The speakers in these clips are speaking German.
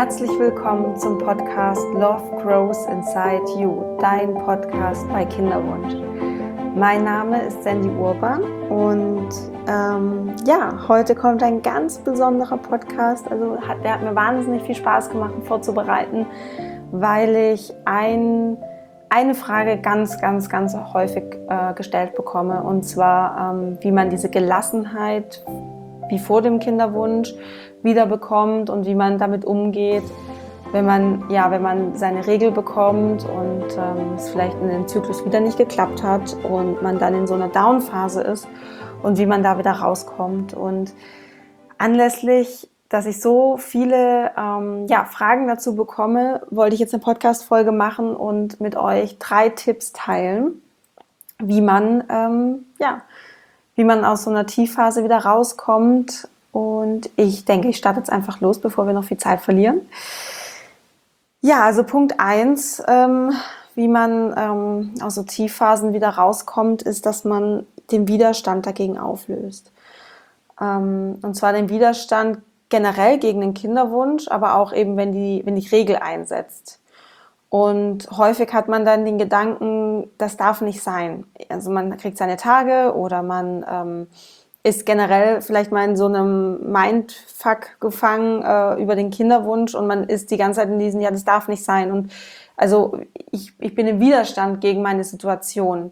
Herzlich willkommen zum Podcast Love Grows Inside You, dein Podcast bei Kinderwunsch. Mein Name ist Sandy Urban und heute kommt ein ganz besonderer Podcast. Der hat mir wahnsinnig viel Spaß gemacht, ihn vorzubereiten, weil ich eine Frage ganz häufig gestellt bekomme, und zwar, wie man diese Gelassenheit wie vor dem Kinderwunsch wieder bekommt und wie man damit umgeht, wenn man seine Regel bekommt und es vielleicht in dem Zyklus wieder nicht geklappt hat und man dann in so einer Down-Phase ist und wie man da wieder rauskommt. Und anlässlich, dass ich so viele Fragen dazu bekomme, wollte ich jetzt eine Podcast-Folge machen und mit euch 3 Tipps teilen, wie man aus so einer Tiefphase wieder rauskommt. Und ich denke, ich starte jetzt einfach los, bevor wir noch viel Zeit verlieren. Ja, also Punkt 1, wie man aus so Tiefphasen wieder rauskommt, ist, dass man den Widerstand dagegen auflöst. Und zwar den Widerstand generell gegen den Kinderwunsch, aber auch eben, wenn die Regel einsetzt. Und häufig hat man dann den Gedanken, das darf nicht sein. Also man kriegt seine Tage oder man ist generell vielleicht mal in so einem Mindfuck gefangen über den Kinderwunsch und man ist die ganze Zeit in diesem, ja, das darf nicht sein. Und also ich bin im Widerstand gegen meine Situation.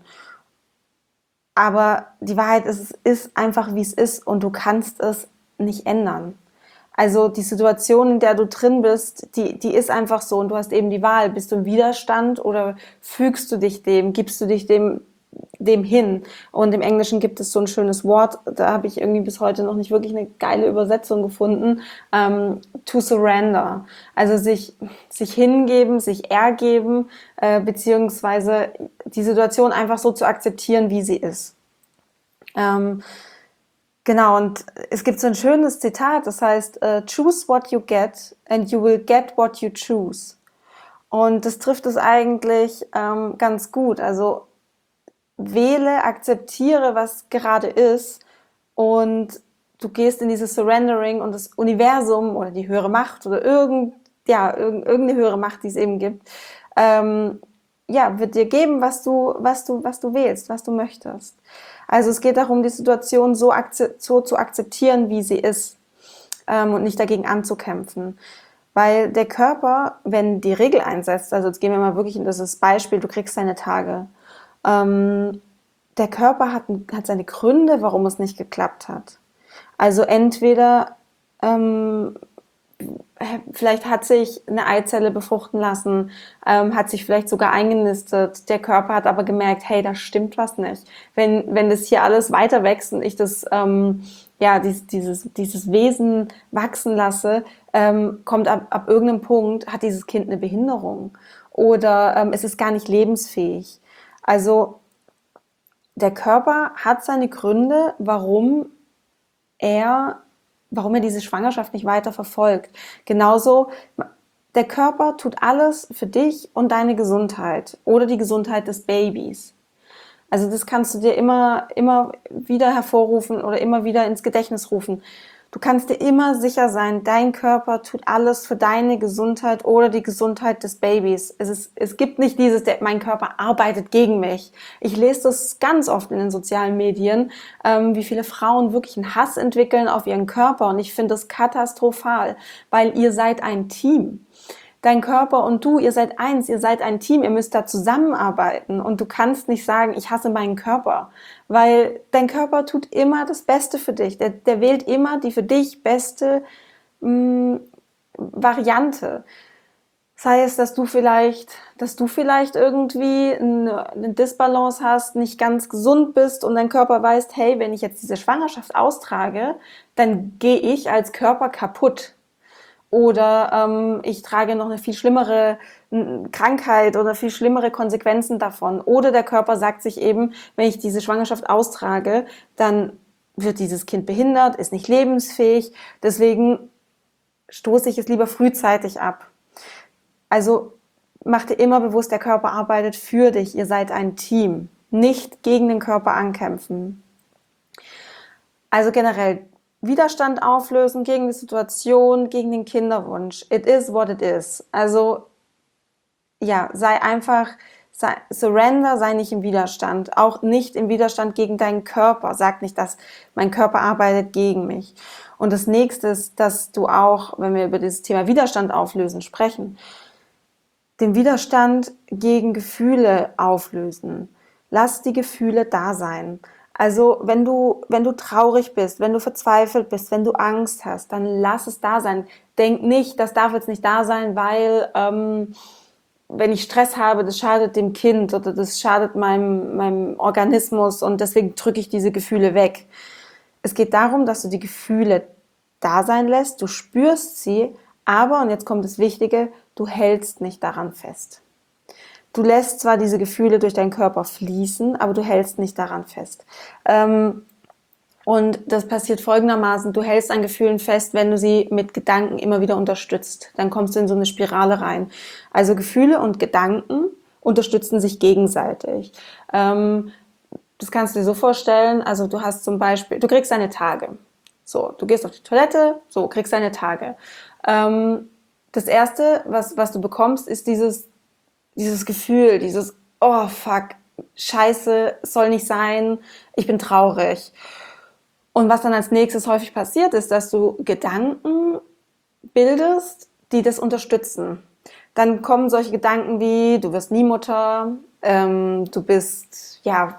Aber die Wahrheit ist, es ist einfach, wie es ist und du kannst es nicht ändern. Also die Situation, in der du drin bist, die ist einfach so und du hast eben die Wahl. Bist du im Widerstand oder fügst du dich dem, gibst du dich dem hin? Und im Englischen gibt es so ein schönes Wort, da habe ich irgendwie bis heute noch nicht wirklich eine geile Übersetzung gefunden, to surrender. Also sich hingeben, sich ergeben, beziehungsweise die Situation einfach so zu akzeptieren, wie sie ist. Genau, und es gibt so ein schönes Zitat, das heißt, choose what you get and you will get what you choose. Und das trifft es eigentlich ganz gut. Also wähle, akzeptiere, was gerade ist und du gehst in dieses Surrendering und das Universum oder die höhere Macht oder irgendeine höhere Macht, die es eben gibt, wird dir geben, was du wählst, was du möchtest. Also es geht darum, die Situation so zu akzeptieren, wie sie ist, und nicht dagegen anzukämpfen. Weil der Körper, wenn die Regel einsetzt, also jetzt gehen wir mal wirklich in dieses Beispiel, du kriegst deine Tage, der Körper hat seine Gründe, warum es nicht geklappt hat. Also entweder vielleicht hat sich eine Eizelle befruchten lassen, hat sich vielleicht sogar eingenistet. Der Körper hat aber gemerkt, hey, da stimmt was nicht. Wenn das hier alles weiter wächst und ich das dieses Wesen wachsen lasse, kommt ab irgendeinem Punkt, hat dieses Kind eine Behinderung oder es ist gar nicht lebensfähig. Also der Körper hat seine Gründe, warum er diese Schwangerschaft nicht weiter verfolgt. Genauso, der Körper tut alles für dich und deine Gesundheit oder die Gesundheit des Babys. Also das kannst du dir immer wieder hervorrufen oder immer wieder ins Gedächtnis rufen. Du kannst dir immer sicher sein, dein Körper tut alles für deine Gesundheit oder die Gesundheit des Babys. Es gibt nicht mein Körper arbeitet gegen mich. Ich lese das ganz oft in den sozialen Medien, wie viele Frauen wirklich einen Hass entwickeln auf ihren Körper. Und ich finde das katastrophal, weil ihr seid ein Team. Dein Körper und du, ihr seid eins, ihr seid ein Team, ihr müsst da zusammenarbeiten und du kannst nicht sagen, ich hasse meinen Körper, weil dein Körper tut immer das Beste für dich, der wählt immer die für dich beste Variante. Sei es, dass du vielleicht irgendwie eine Disbalance hast, nicht ganz gesund bist und dein Körper weiß, hey, wenn ich jetzt diese Schwangerschaft austrage, dann gehe ich als Körper kaputt. Oder ich trage noch eine viel schlimmere Krankheit oder viel schlimmere Konsequenzen davon. Oder der Körper sagt sich eben, wenn ich diese Schwangerschaft austrage, dann wird dieses Kind behindert, ist nicht lebensfähig. Deswegen stoße ich es lieber frühzeitig ab. Also mach dir immer bewusst, der Körper arbeitet für dich. Ihr seid ein Team. Nicht gegen den Körper ankämpfen. Also generell, Widerstand auflösen gegen die Situation, gegen den Kinderwunsch. It is what it is. Also ja, surrender, sei nicht im Widerstand. Auch nicht im Widerstand gegen deinen Körper. Sag nicht, dass mein Körper arbeitet gegen mich. Und das nächste ist, dass du auch, wenn wir über dieses Thema Widerstand auflösen sprechen, den Widerstand gegen Gefühle auflösen. Lass die Gefühle da sein. Also wenn du traurig bist, wenn du verzweifelt bist, wenn du Angst hast, dann lass es da sein. Denk nicht, das darf jetzt nicht da sein, weil wenn ich Stress habe, das schadet dem Kind oder das schadet meinem Organismus und deswegen drücke ich diese Gefühle weg. Es geht darum, dass du die Gefühle da sein lässt, du spürst sie, aber, und jetzt kommt das Wichtige, du hältst nicht daran fest. Du lässt zwar diese Gefühle durch deinen Körper fließen, aber du hältst nicht daran fest. Und das passiert folgendermaßen, du hältst an Gefühlen fest, wenn du sie mit Gedanken immer wieder unterstützt. Dann kommst du in so eine Spirale rein. Also Gefühle und Gedanken unterstützen sich gegenseitig. Das kannst du dir so vorstellen, also du hast zum Beispiel, du kriegst deine Tage. So, du gehst auf die Toilette, so, kriegst deine Tage. Das Erste, was du bekommst, ist dieses Gefühl, oh fuck, scheiße, soll nicht sein, ich bin traurig. Und was dann als nächstes häufig passiert, ist, dass du Gedanken bildest, die das unterstützen. Dann kommen solche Gedanken wie, du wirst nie Mutter, du bist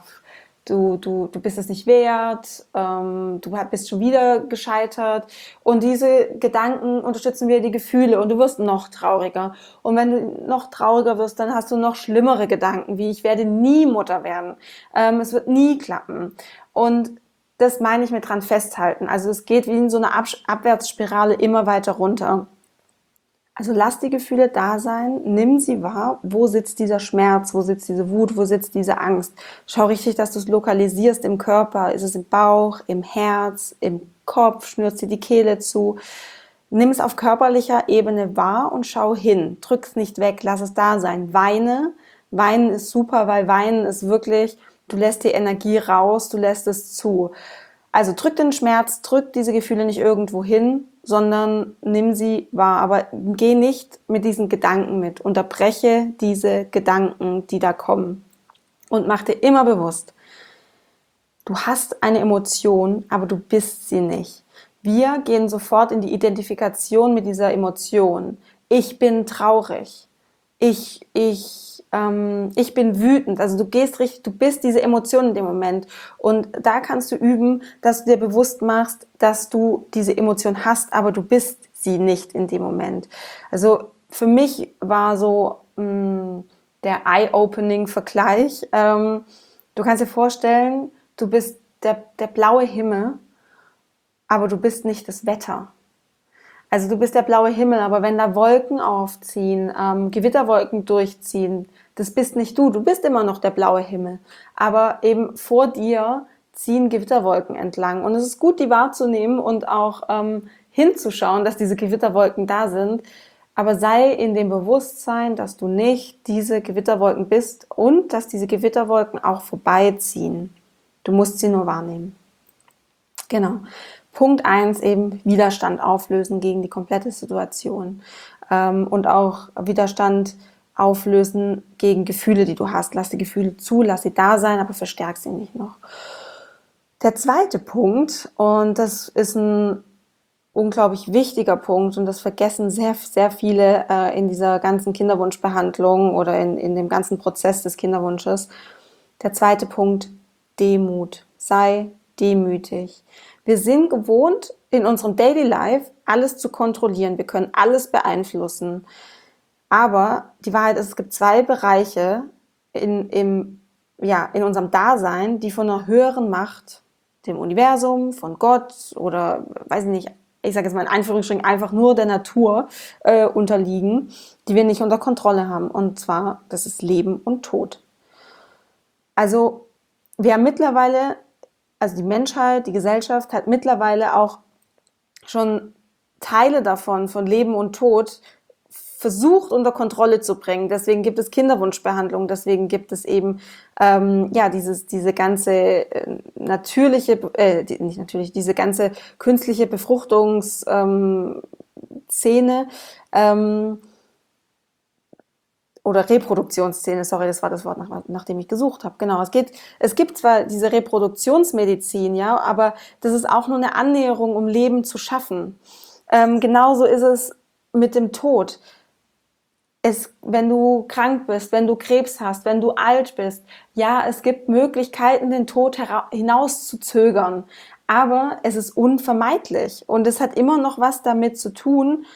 es nicht wert, du bist schon wieder gescheitert. Und diese Gedanken unterstützen wieder die Gefühle und du wirst noch trauriger. Und wenn du noch trauriger wirst, dann hast du noch schlimmere Gedanken, wie ich werde nie Mutter werden, es wird nie klappen. Und das meine ich mit dran festhalten. Also es geht wie in so einer Abwärtsspirale immer weiter runter. Also lass die Gefühle da sein, nimm sie wahr, wo sitzt dieser Schmerz, wo sitzt diese Wut, wo sitzt diese Angst. Schau richtig, dass du es lokalisierst im Körper, ist es im Bauch, im Herz, im Kopf, schnürst dir die Kehle zu. Nimm es auf körperlicher Ebene wahr und schau hin. Drück es nicht weg, lass es da sein. Weinen ist super, weil Weinen ist wirklich, du lässt die Energie raus, du lässt es zu. Also drück den Schmerz, drück diese Gefühle nicht irgendwo hin, sondern nimm sie wahr. Aber geh nicht mit diesen Gedanken mit. Unterbreche diese Gedanken, die da kommen. Und mach dir immer bewusst, du hast eine Emotion, aber du bist sie nicht. Wir gehen sofort in die Identifikation mit dieser Emotion. Ich bin traurig. Ich bin wütend. Also du bist diese Emotion in dem Moment. Und da kannst du üben, dass du dir bewusst machst, dass du diese Emotion hast, aber du bist sie nicht in dem Moment. Also für mich war so der Eye-Opening-Vergleich. Du kannst dir vorstellen, du bist der blaue Himmel, aber du bist nicht das Wetter. Also du bist der blaue Himmel, aber wenn da Wolken aufziehen, Gewitterwolken durchziehen, das bist nicht du. Du bist immer noch der blaue Himmel. Aber eben vor dir ziehen Gewitterwolken entlang. Und es ist gut, die wahrzunehmen und auch hinzuschauen, dass diese Gewitterwolken da sind. Aber sei in dem Bewusstsein, dass du nicht diese Gewitterwolken bist und dass diese Gewitterwolken auch vorbeiziehen. Du musst sie nur wahrnehmen. Genau. Punkt 1 eben Widerstand auflösen gegen die komplette Situation und auch Widerstand auflösen gegen Gefühle, die du hast. Lass die Gefühle zu, lass sie da sein, aber verstärk sie nicht noch. Der zweite Punkt, und das ist ein unglaublich wichtiger Punkt und das vergessen sehr, sehr viele in dieser ganzen Kinderwunschbehandlung oder in dem ganzen Prozess des Kinderwunsches. Der zweite Punkt, Demut. Sei demütig. Wir sind gewohnt, in unserem Daily Life alles zu kontrollieren. Wir können alles beeinflussen. Aber die Wahrheit ist, es gibt zwei Bereiche in unserem Dasein, die von einer höheren Macht, dem Universum, von Gott oder, weiß ich nicht, ich sage jetzt mal in Anführungsstrichen, einfach nur der Natur unterliegen, die wir nicht unter Kontrolle haben. Und zwar, das ist Leben und Tod. Also wir haben mittlerweile, also die Menschheit, die Gesellschaft hat mittlerweile auch schon Teile davon, von Leben und Tod, versucht unter Kontrolle zu bringen. Deswegen gibt es Kinderwunschbehandlung, deswegen gibt es eben diese ganze nicht natürlich, diese ganze künstliche Befruchtungsszene oder Reproduktionsszene, sorry, das war das Wort, nach dem ich gesucht habe. Genau, es gibt zwar diese Reproduktionsmedizin, ja, aber das ist auch nur eine Annäherung, um Leben zu schaffen. Genauso ist es mit dem Tod. Wenn du krank bist, wenn du Krebs hast, wenn du alt bist, ja, es gibt Möglichkeiten, den Tod hinaus zu zögern, aber es ist unvermeidlich und es hat immer noch was damit zu tun,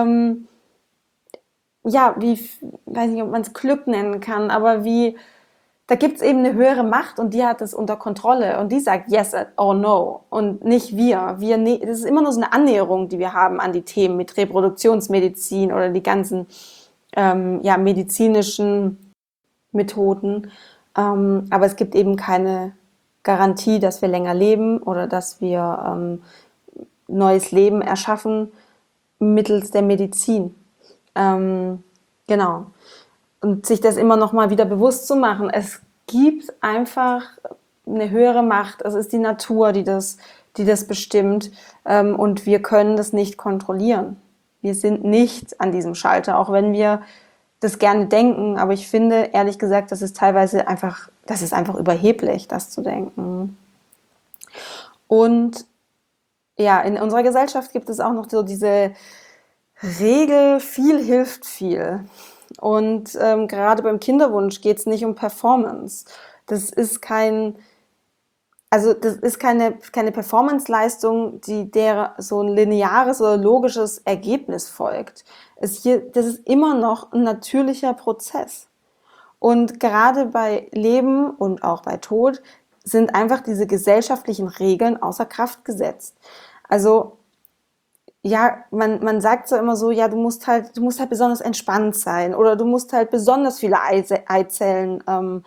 ja, weiß nicht, ob man es Glück nennen kann, aber da gibt es eben eine höhere Macht und die hat es unter Kontrolle und die sagt yes or no und nicht wir. Das ist immer nur so eine Annäherung, die wir haben an die Themen mit Reproduktionsmedizin oder die ganzen medizinischen Methoden. Aber es gibt eben keine Garantie, dass wir länger leben oder dass wir neues Leben erschaffen mittels der Medizin. Genau. Und sich das immer noch mal wieder bewusst zu machen. Es gibt einfach eine höhere Macht. Es ist die Natur, die das bestimmt. Und wir können das nicht kontrollieren. Wir sind nicht an diesem Schalter, auch wenn wir das gerne denken. Aber ich finde, ehrlich gesagt, das ist einfach überheblich, das zu denken. Und ja, in unserer Gesellschaft gibt es auch noch so diese Regel, viel hilft viel. Und gerade beim Kinderwunsch geht es nicht um Performance. Das ist keine Performance-Leistung, der so ein lineares oder logisches Ergebnis folgt. Das ist immer noch ein natürlicher Prozess. Und gerade bei Leben und auch bei Tod sind einfach diese gesellschaftlichen Regeln außer Kraft gesetzt. Also ja, man sagt so immer so, ja, du musst halt besonders entspannt sein oder du musst halt besonders viele Eizellen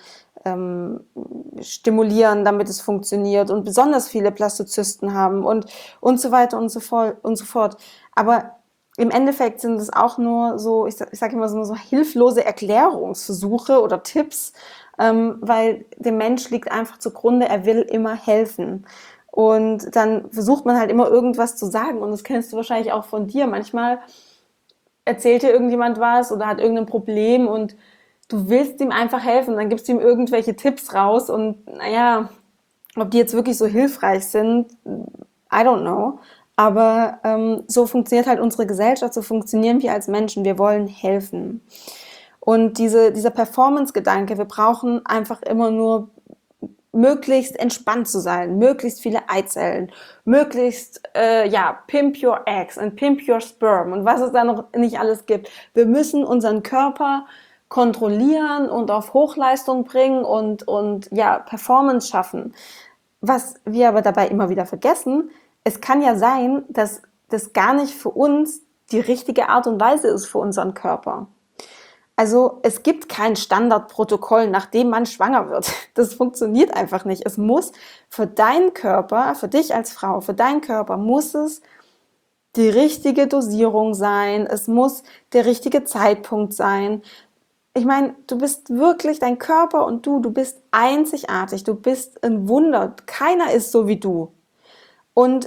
stimulieren, damit es funktioniert und besonders viele Blastozysten haben und so weiter und so fort. Aber im Endeffekt sind es auch nur so, ich sag immer so hilflose Erklärungsversuche oder Tipps, weil dem Mensch liegt einfach zugrunde, er will immer helfen. Und dann versucht man halt immer irgendwas zu sagen und das kennst du wahrscheinlich auch von dir. Manchmal erzählt dir irgendjemand was oder hat irgendein Problem und du willst ihm einfach helfen, dann gibst du ihm irgendwelche Tipps raus und naja, ob die jetzt wirklich so hilfreich sind, I don't know. Aber so funktioniert halt unsere Gesellschaft, so funktionieren wir als Menschen, wir wollen helfen. Und dieser Performance-Gedanke, wir brauchen einfach immer nur möglichst entspannt zu sein, möglichst viele Eizellen, möglichst, pimp your eggs and pimp your sperm und was es da noch nicht alles gibt. Wir müssen unseren Körper kontrollieren und auf Hochleistung bringen und Performance schaffen. Was wir aber dabei immer wieder vergessen, es kann ja sein, dass das gar nicht für uns die richtige Art und Weise ist für unseren Körper. Also es gibt kein Standardprotokoll, nach dem man schwanger wird. Das funktioniert einfach nicht. Es muss für deinen Körper, für dich als Frau, für deinen Körper muss es die richtige Dosierung sein. Es muss der richtige Zeitpunkt sein. Ich meine, du bist wirklich, dein Körper und du bist einzigartig. Du bist ein Wunder. Keiner ist so wie du. Und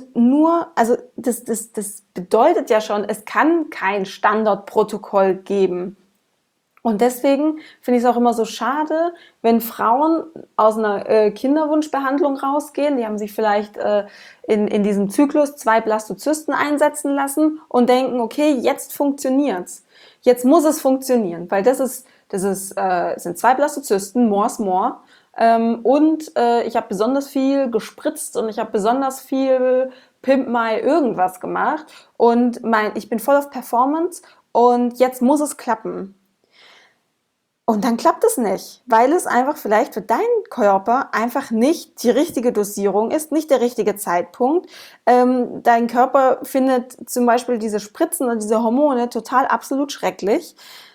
das bedeutet ja schon, es kann kein Standardprotokoll geben. Und deswegen finde ich es auch immer so schade, wenn Frauen aus einer Kinderwunschbehandlung rausgehen, die haben sich vielleicht in diesem Zyklus 2 Blastozysten einsetzen lassen und denken, okay, jetzt funktioniert's. Jetzt muss es funktionieren, weil sind 2 Blastozysten, more is more. Ich habe besonders viel gespritzt und ich habe besonders viel Pimp My irgendwas gemacht und ich bin voll auf Performance und jetzt muss es klappen. Und dann klappt es nicht, weil es einfach vielleicht für deinen Körper einfach nicht die richtige Dosierung ist, nicht der richtige Zeitpunkt. Dein Körper findet zum Beispiel diese Spritzen und diese Hormone total absolut schrecklich.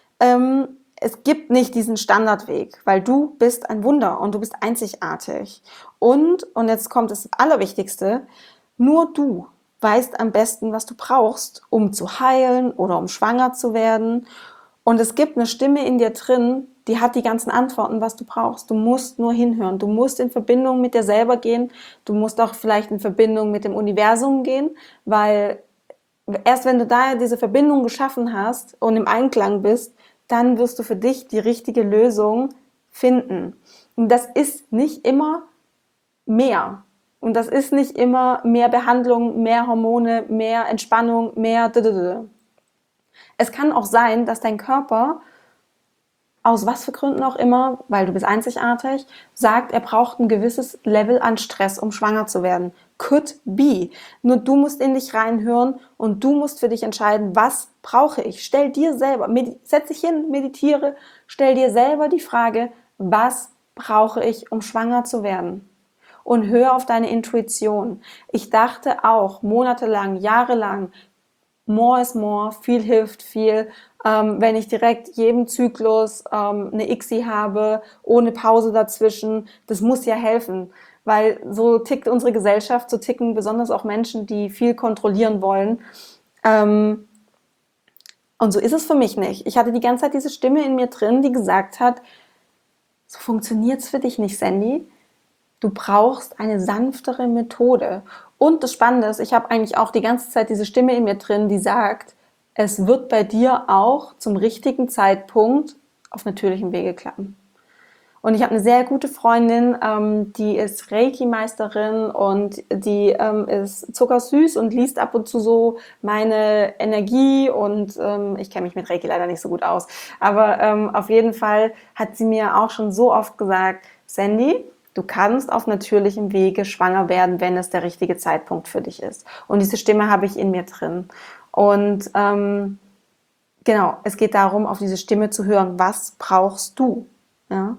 Es gibt nicht diesen Standardweg, weil du bist ein Wunder und du bist einzigartig. Und jetzt kommt das Allerwichtigste, nur du weißt am besten, was du brauchst, um zu heilen oder um schwanger zu werden. Und es gibt eine Stimme in dir drin, die hat die ganzen Antworten, was du brauchst. Du musst nur hinhören. Du musst in Verbindung mit dir selber gehen. Du musst auch vielleicht in Verbindung mit dem Universum gehen, weil erst wenn du da diese Verbindung geschaffen hast und im Einklang bist, dann wirst du für dich die richtige Lösung finden. Und das ist nicht immer mehr. Und das ist nicht immer mehr Behandlung, mehr Hormone, mehr Entspannung, mehr. Es kann auch sein, dass dein Körper aus was für Gründen auch immer, weil du bist einzigartig, sagt, er braucht ein gewisses Level an Stress, um schwanger zu werden. Could be. Nur du musst in dich reinhören und du musst für dich entscheiden, was brauche ich. Stell dir selber, setz dich hin, meditiere, stell dir selber die Frage, was brauche ich, um schwanger zu werden? Und hör auf deine Intuition. Ich dachte auch monatelang, jahrelang, more is more, viel hilft viel. Wenn ich direkt jedem Zyklus eine ICSI habe, ohne Pause dazwischen, das muss ja helfen. Weil so tickt unsere Gesellschaft, so ticken besonders auch Menschen, die viel kontrollieren wollen. Und so ist es für mich nicht. Ich hatte die ganze Zeit diese Stimme in mir drin, die gesagt hat, so funktioniert's für dich nicht, Sandy. Du brauchst eine sanftere Methode. Und das Spannende ist, ich habe eigentlich auch die ganze Zeit diese Stimme in mir drin, die sagt, es wird bei dir auch zum richtigen Zeitpunkt auf natürlichem Wege klappen. Und ich habe eine sehr gute Freundin, die ist Reiki-Meisterin und die ist zuckersüß und liest ab und zu so meine Energie und ich kenne mich mit Reiki leider nicht so gut aus. Aber auf jeden Fall hat sie mir auch schon so oft gesagt, Sandy, du kannst auf natürlichem Wege schwanger werden, wenn es der richtige Zeitpunkt für dich ist. Und diese Stimme habe ich in mir drin. Und genau, es geht darum, auf diese Stimme zu hören, was brauchst du? Ja,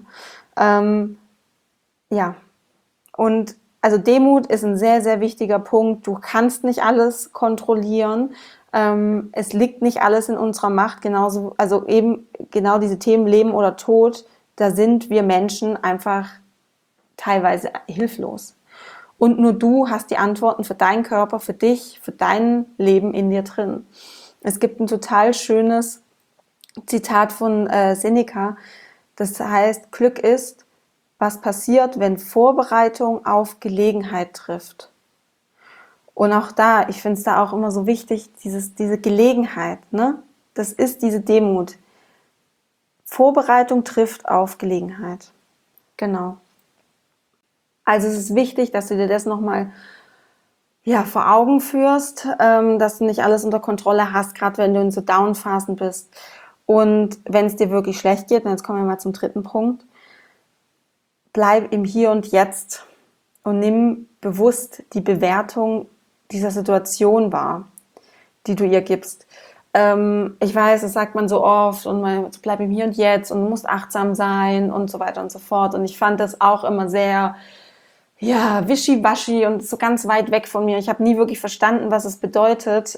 ja. Und also Demut ist ein sehr, sehr wichtiger Punkt. Du kannst nicht alles kontrollieren. Es liegt nicht alles in unserer Macht. Genauso, also eben genau diese Themen Leben oder Tod, da sind wir Menschen einfach teilweise hilflos. Und nur du hast die Antworten für deinen Körper, für dich, für dein Leben in dir drin. Es gibt ein total schönes Zitat von Seneca, das heißt, Glück ist, was passiert, wenn Vorbereitung auf Gelegenheit trifft. Und auch da, ich finde es da auch immer so wichtig, diese Gelegenheit, ne? Das ist diese Demut. Vorbereitung trifft auf Gelegenheit. Genau. Also es ist wichtig, dass du dir das nochmal vor Augen führst, dass du nicht alles unter Kontrolle hast, gerade wenn du in so Down-Phasen bist. Und wenn es dir wirklich schlecht geht, und jetzt kommen wir mal zum dritten Punkt, bleib im Hier und Jetzt und nimm bewusst die Bewertung dieser Situation wahr, die du ihr gibst. Ich weiß, das sagt man so oft und man bleib im Hier und Jetzt und du musst achtsam sein und so weiter und so fort. Und ich fand das auch immer sehr wischiwaschi und so ganz weit weg von mir. Ich habe nie wirklich verstanden, was es bedeutet,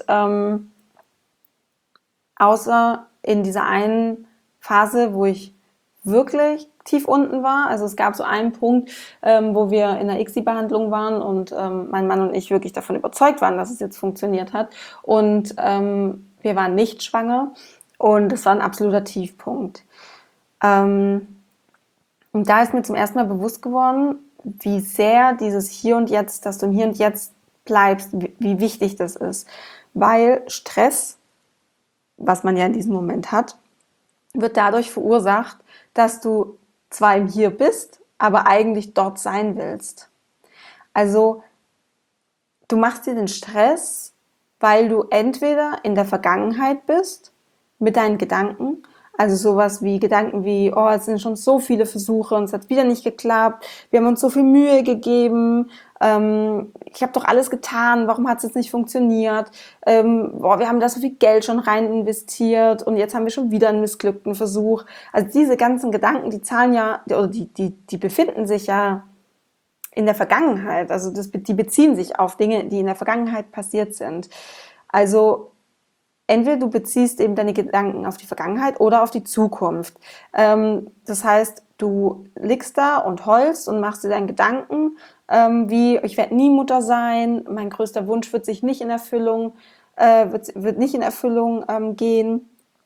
außer in dieser einen Phase, wo ich wirklich tief unten war. Also es gab so einen Punkt, wo wir in der ICSI-Behandlung waren und mein Mann und ich wirklich davon überzeugt waren, dass es jetzt funktioniert hat. Und wir waren nicht schwanger und es war ein absoluter Tiefpunkt. Und da ist mir zum ersten Mal bewusst geworden, wie sehr dieses Hier und Jetzt, dass du im Hier und Jetzt bleibst, wie wichtig das ist. Weil Stress, was man ja in diesem Moment hat, wird dadurch verursacht, dass du zwar im Hier bist, aber eigentlich dort sein willst. Also du machst dir den Stress, weil du entweder in der Vergangenheit bist mit deinen Gedanken, also sowas wie Gedanken wie, oh, es sind schon so viele Versuche und es hat wieder nicht geklappt, wir haben uns so viel Mühe gegeben, ich habe doch alles getan, warum hat es jetzt nicht funktioniert, wir haben da so viel Geld schon rein investiert und jetzt haben wir schon wieder einen missglückten Versuch. Also diese ganzen Gedanken, die zahlen ja, oder die befinden sich ja in der Vergangenheit, also die beziehen sich auf Dinge, die in der Vergangenheit passiert sind. Also entweder du beziehst eben deine Gedanken auf die Vergangenheit oder auf die Zukunft. Das heißt, du liegst da und heulst und machst dir deinen Gedanken, wie ich werde nie Mutter sein, mein größter Wunsch wird nicht in Erfüllung gehen.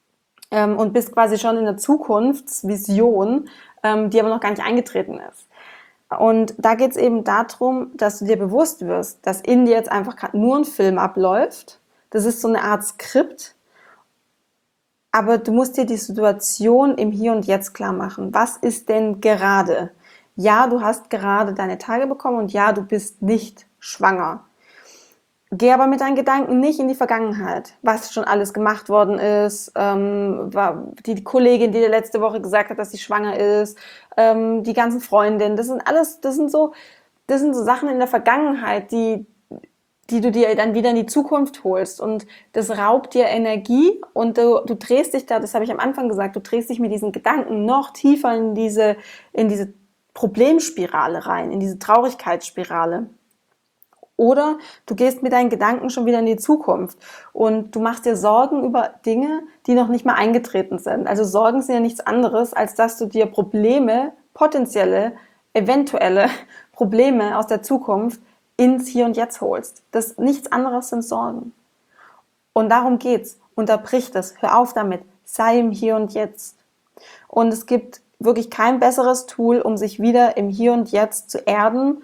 und bist quasi schon in der Zukunftsvision, die aber noch gar nicht eingetreten ist. Und da geht es eben darum, dass du dir bewusst wirst, dass in dir jetzt einfach gerade nur ein Film abläuft. Das ist so eine Art Skript, aber du musst dir die Situation im Hier und Jetzt klar machen. Was ist denn gerade? Ja, du hast gerade deine Tage bekommen und ja, du bist nicht schwanger. Geh aber mit deinen Gedanken nicht in die Vergangenheit, was schon alles gemacht worden ist, die Kollegin, die dir letzte Woche gesagt hat, dass sie schwanger ist, die ganzen Freundinnen, das sind so Sachen in der Vergangenheit, die du dir dann wieder in die Zukunft holst, und das raubt dir Energie, und du drehst dich da, das habe ich am Anfang gesagt, du drehst dich mit diesen Gedanken noch tiefer in diese Problemspirale rein, in diese Traurigkeitsspirale. Oder du gehst mit deinen Gedanken schon wieder in die Zukunft und du machst dir Sorgen über Dinge, die noch nicht mal eingetreten sind. Also Sorgen sind ja nichts anderes, als dass du dir Probleme, potenzielle, eventuelle Probleme aus der Zukunft ins Hier und Jetzt holst. Das nichts anderes sind Sorgen. Und darum geht's. Unterbrich das. Hör auf damit. Sei im Hier und Jetzt. Und es gibt wirklich kein besseres Tool, um sich wieder im Hier und Jetzt zu erden,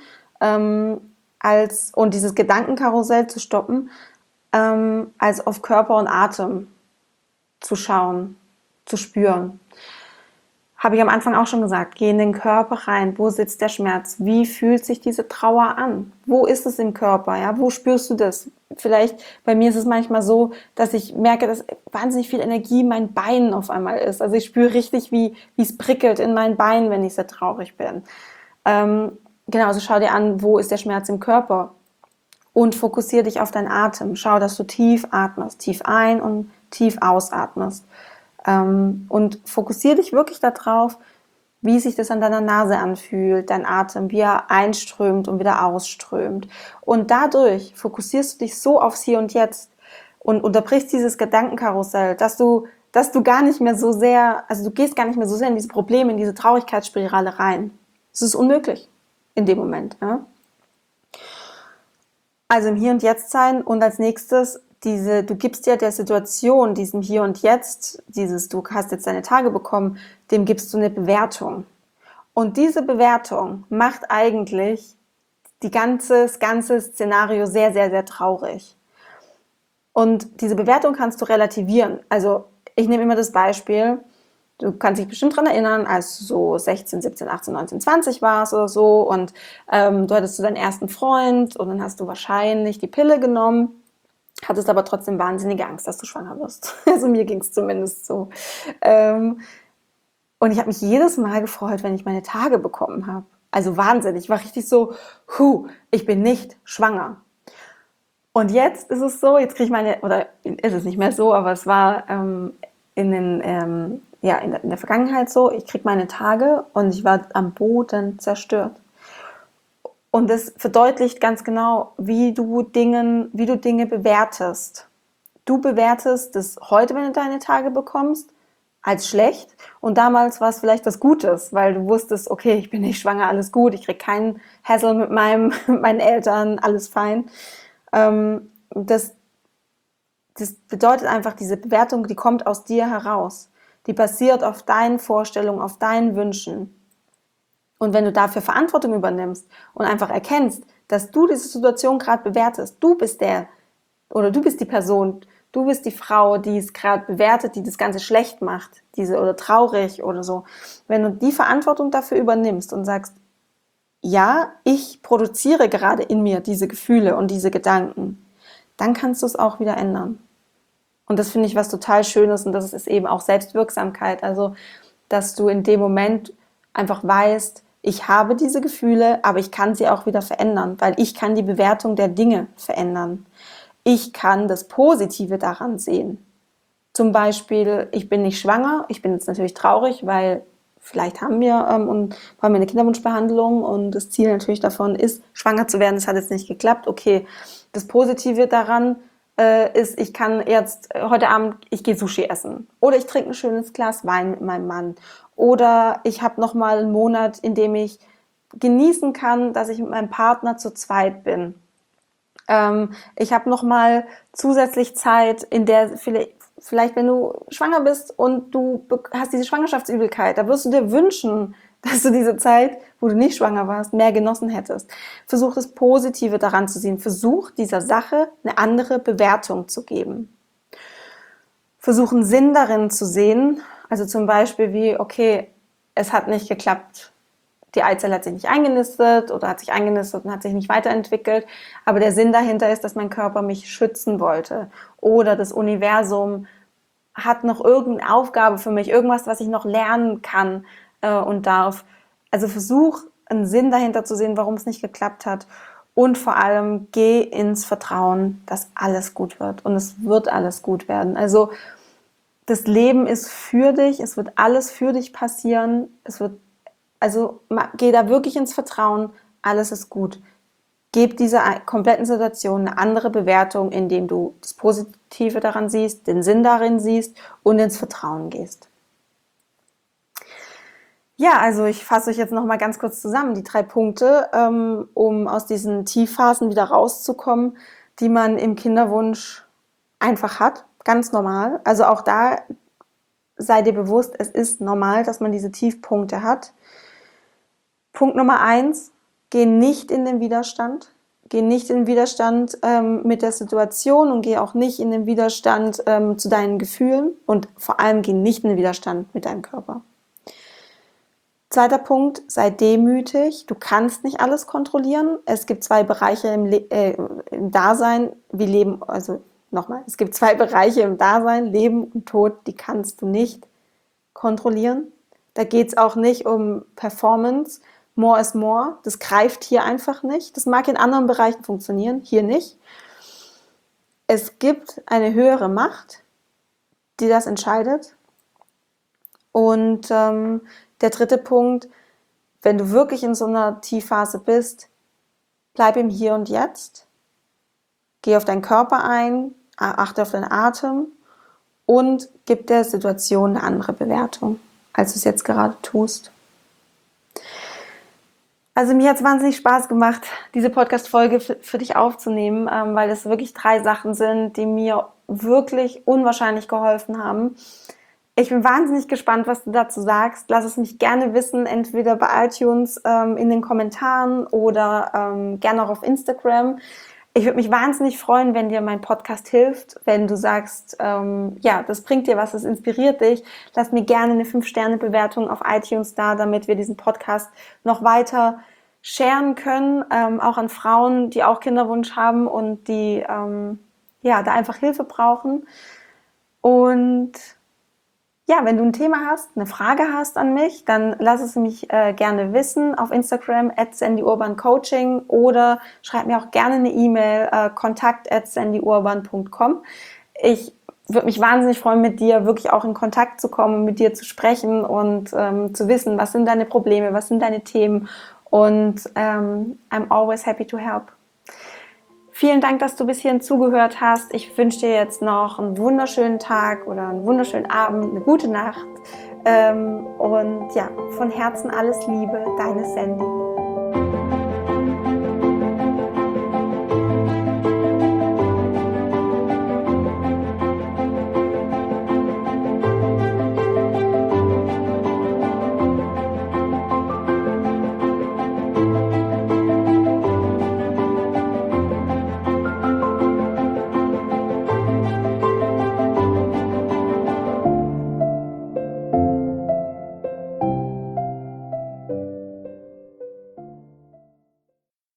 und dieses Gedankenkarussell zu stoppen, als auf Körper und Atem zu schauen, zu spüren. Habe ich am Anfang auch schon gesagt, geh in den Körper rein. Wo sitzt der Schmerz? Wie fühlt sich diese Trauer an? Wo ist es im Körper? Ja? Wo spürst du das? Vielleicht, bei mir ist es manchmal so, dass ich merke, dass wahnsinnig viel Energie in meinen Beinen auf einmal ist. Also ich spüre richtig, wie es prickelt in meinen Beinen, wenn ich sehr traurig bin. Genau, also schau dir an, wo ist der Schmerz im Körper, und fokussiere dich auf deinen Atem. Schau, dass du tief atmest, tief ein- und tief ausatmest. Und fokussiere dich wirklich darauf, wie sich das an deiner Nase anfühlt, dein Atem, wie er einströmt und wieder ausströmt. Und dadurch fokussierst du dich so aufs Hier und Jetzt und unterbrichst dieses Gedankenkarussell, dass du gar nicht mehr so sehr, also du gehst gar nicht mehr so sehr in diese Probleme, in diese Traurigkeitsspirale rein. Es ist unmöglich in dem Moment. Ja? Also im Hier und Jetzt sein, und als nächstes du gibst ja der Situation, diesem Hier und Jetzt, du hast jetzt deine Tage bekommen, dem gibst du eine Bewertung. Und diese Bewertung macht eigentlich das ganze Szenario sehr, sehr, sehr traurig. Und diese Bewertung kannst du relativieren. Also ich nehme immer das Beispiel, du kannst dich bestimmt daran erinnern, als du so 16, 17, 18, 19, 20 warst oder so, und du hattest so deinen ersten Freund, und dann hast du wahrscheinlich die Pille genommen, hattest aber trotzdem wahnsinnige Angst, dass du schwanger wirst. Also mir ging es zumindest so. Und ich habe mich jedes Mal gefreut, wenn ich meine Tage bekommen habe. Also wahnsinnig. Ich war richtig so, ich bin nicht schwanger. Und jetzt ist es so, jetzt kriege ich oder ist es nicht mehr so, aber es war in der Vergangenheit so, ich kriege meine Tage und ich war am Boden zerstört. Und das verdeutlicht ganz genau, wie du Dinge bewertest. Du bewertest das heute, wenn du deine Tage bekommst, als schlecht, und damals war es vielleicht was Gutes, weil du wusstest, okay, ich bin nicht schwanger, alles gut, ich kriege keinen Hassel mit meinen Eltern, alles fein. Das bedeutet einfach, diese Bewertung, die kommt aus dir heraus. Die basiert auf deinen Vorstellungen, auf deinen Wünschen. Und wenn du dafür Verantwortung übernimmst und einfach erkennst, dass du diese Situation gerade bewertest, du bist die Person, du bist die Frau, die es gerade bewertet, die das Ganze schlecht macht, oder traurig oder so. Wenn du die Verantwortung dafür übernimmst und sagst, ja, ich produziere gerade in mir diese Gefühle und diese Gedanken, dann kannst du es auch wieder ändern. Und das finde ich was total Schönes, und das ist eben auch Selbstwirksamkeit. Also, dass du in dem Moment einfach weißt, ich habe diese Gefühle, aber ich kann sie auch wieder verändern, weil ich kann die Bewertung der Dinge verändern. Ich kann das Positive daran sehen. Zum Beispiel, ich bin nicht schwanger, ich bin jetzt natürlich traurig, weil vielleicht haben wir eine Kinderwunschbehandlung, und das Ziel natürlich davon ist, schwanger zu werden. Das hat jetzt nicht geklappt. Okay, das Positive daran ist, ich kann jetzt heute Abend, ich gehe Sushi essen, oder ich trinke ein schönes Glas Wein mit meinem Mann, oder ich habe noch mal einen Monat, in dem ich genießen kann, dass ich mit meinem Partner zu zweit bin. Ich habe noch mal zusätzlich Zeit, in der vielleicht wenn du schwanger bist und du hast diese Schwangerschaftsübelkeit, da wirst du dir wünschen, dass du diese Zeit, wo du nicht schwanger warst, mehr genossen hättest. Versuch das Positive daran zu sehen. Versuch dieser Sache eine andere Bewertung zu geben. Versuch einen Sinn darin zu sehen. Also zum Beispiel wie, okay, es hat nicht geklappt. Die Eizelle hat sich nicht eingenistet oder hat sich eingenistet und hat sich nicht weiterentwickelt. Aber der Sinn dahinter ist, dass mein Körper mich schützen wollte. Oder das Universum hat noch irgendeine Aufgabe für mich, irgendwas, was ich noch lernen kann und darf. Also versuch, einen Sinn dahinter zu sehen, warum es nicht geklappt hat. Und vor allem geh ins Vertrauen, dass alles gut wird. Und es wird alles gut werden. Also das Leben ist für dich, es wird alles für dich passieren. Also geh da wirklich ins Vertrauen, alles ist gut. Gib dieser kompletten Situation eine andere Bewertung, indem du das Positive daran siehst, den Sinn darin siehst und ins Vertrauen gehst. Ja, also ich fasse euch jetzt nochmal ganz kurz zusammen, die 3 Punkte, um aus diesen Tiefphasen wieder rauszukommen, die man im Kinderwunsch einfach hat, ganz normal. Also auch da sei dir bewusst, es ist normal, dass man diese Tiefpunkte hat. Punkt Nummer 1, geh nicht in den Widerstand. Geh nicht in den Widerstand mit der Situation und geh auch nicht in den Widerstand zu deinen Gefühlen und vor allem geh nicht in den Widerstand mit deinem Körper. 2. Punkt, sei demütig. Du kannst nicht alles kontrollieren. Es gibt 2 Bereiche im Dasein, wie Leben, also nochmal, es gibt 2 Bereiche im Dasein, Leben und Tod, die kannst du nicht kontrollieren. Da geht es auch nicht um Performance, more is more, das greift hier einfach nicht. Das mag in anderen Bereichen funktionieren, hier nicht. Es gibt eine höhere Macht, die das entscheidet. Und der 3. Punkt, wenn du wirklich in so einer Tiefphase bist, bleib im Hier und Jetzt, geh auf deinen Körper ein, achte auf deinen Atem und gib der Situation eine andere Bewertung, als du es jetzt gerade tust. Also mir hat es wahnsinnig Spaß gemacht, diese Podcast-Folge für dich aufzunehmen, weil es wirklich 3 Sachen sind, die mir wirklich unwahrscheinlich geholfen haben. Ich bin wahnsinnig gespannt, was du dazu sagst. Lass es mich gerne wissen, entweder bei iTunes in den Kommentaren oder gerne auch auf Instagram. Ich würde mich wahnsinnig freuen, wenn dir mein Podcast hilft, wenn du sagst, ja, das bringt dir was, das inspiriert dich. Lass mir gerne eine 5-Sterne-Bewertung auf iTunes da, damit wir diesen Podcast noch weiter sharen können, auch an Frauen, die auch Kinderwunsch haben und die ja, da einfach Hilfe brauchen. Und ja, wenn du ein Thema hast, eine Frage hast an mich, dann lass es mich gerne wissen auf Instagram @sandyurbancoaching oder schreib mir auch gerne eine E-Mail kontakt@sandyurban.com. Ich würde mich wahnsinnig freuen, mit dir wirklich auch in Kontakt zu kommen, mit dir zu sprechen und zu wissen, was sind deine Probleme, was sind deine Themen und I'm always happy to help. Vielen Dank, dass du bis hierhin zugehört hast. Ich wünsche dir jetzt noch einen wunderschönen Tag oder einen wunderschönen Abend, eine gute Nacht. Und ja, von Herzen alles Liebe, deine Sandy.